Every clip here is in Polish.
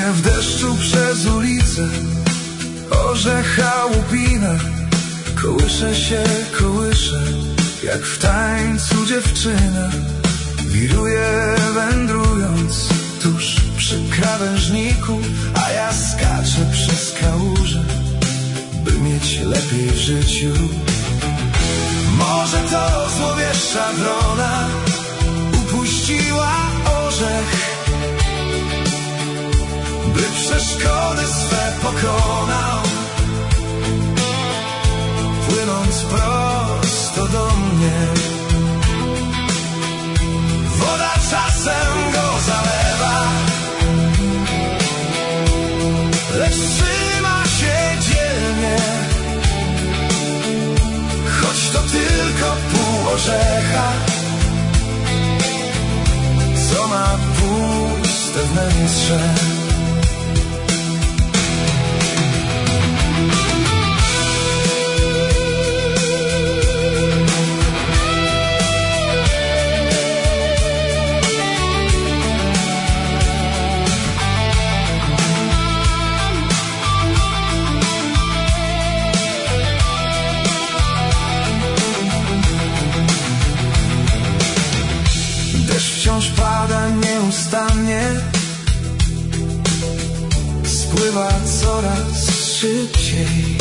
Płynie w deszczu przez ulicę orzecha łupina. Kołyszę, jak w tańcu dziewczyna. Wiruje wędrując tuż przy krawężniku, a ja skaczę przez kałuże, by mieć lepiej w życiu. Może to złowieszcza wrona upuściła orzech, by przeszkody swe pokonał, płynąc prosto do mnie. Woda czasem go zalewa, lecz trzyma się dzielnie, choć to tylko pół orzecha, co ma puste wnętrze. Wciąż pada nieustannie, spływa coraz szybciej.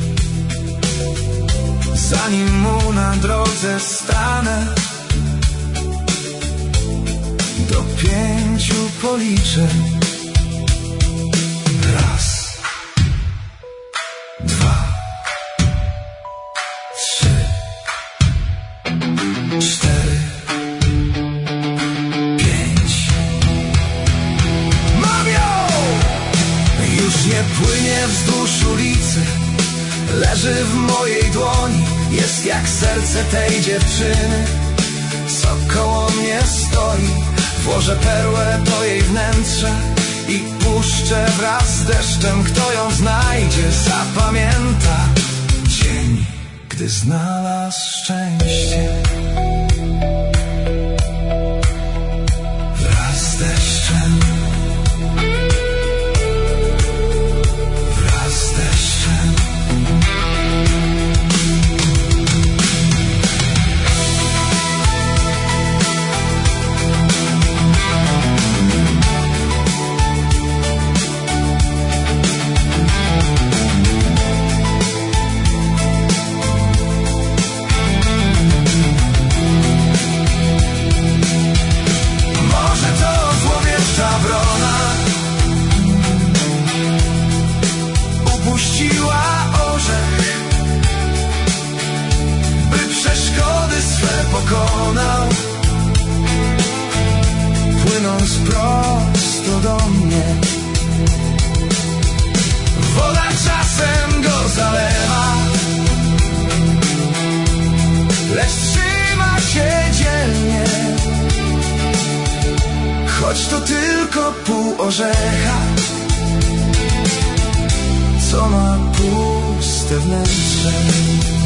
Zanim mu na drodze stanę, do 5 policzę. Raz, 2, 3, 4. Nie płynie wzdłuż ulicy, leży w mojej dłoni. Jest jak serce tej dziewczyny, co koło mnie stoi. Włożę perłę do jej wnętrza i puszczę wraz z deszczem. Kto ją znajdzie, zapamięta dzień, gdy znalazł szczęście. Wraz z deszczem, upuściła orzech, by przeszkody swe pokonał, płynąc prosto do mnie. Woda czasem go zalewa, lecz trzyma się dzielnie, choć to tylko pół orzecha, co ma puste wnętrze.